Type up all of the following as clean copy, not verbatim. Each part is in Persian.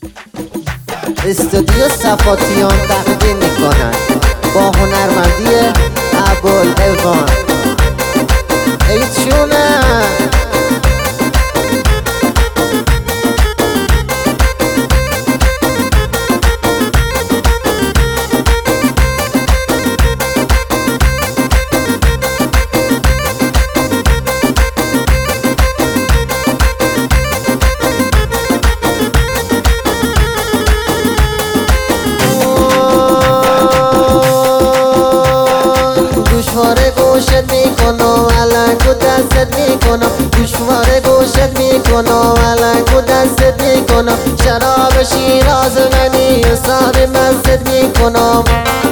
استودیو صفاتیان تقدیم میکنند با هنرمندی ابوالعوان. ای چونه گوشت میکنم علنگ و دستت میکنم، گوشواره گوشت میکنم علنگ و دستت میکنم، شراب شیراز غنی و سار مستت میکنم.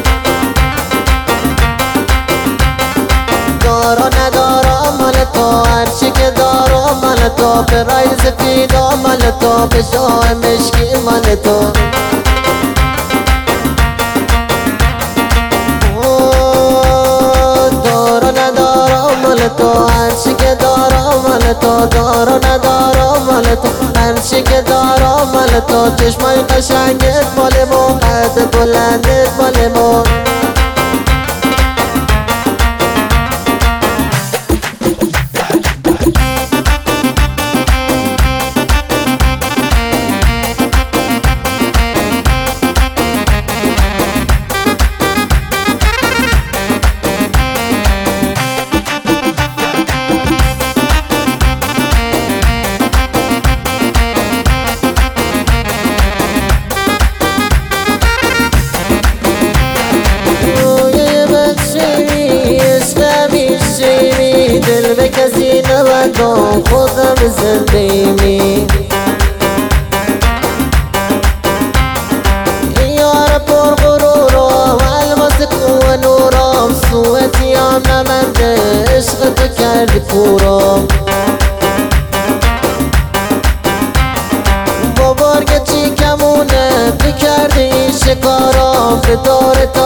دارا ندارا مال تو، هرچی که دارا مال تو، به رای سفیدا مال تو، به شاه مشکی مال تو. تو هرچی که دارم مال تو، دارو ندارم مال تو، هرچی که دارم مال تو، چشمای قشنگت مال من، قد بلندت مال من. دل به کسی نبندم خودم زندگی یار پر غرورم الماس کوه نورم، سوئتی هم نمنده عشق تو کردی پورم. با بارگ چی کمونه تو کردی این شکارم، به دار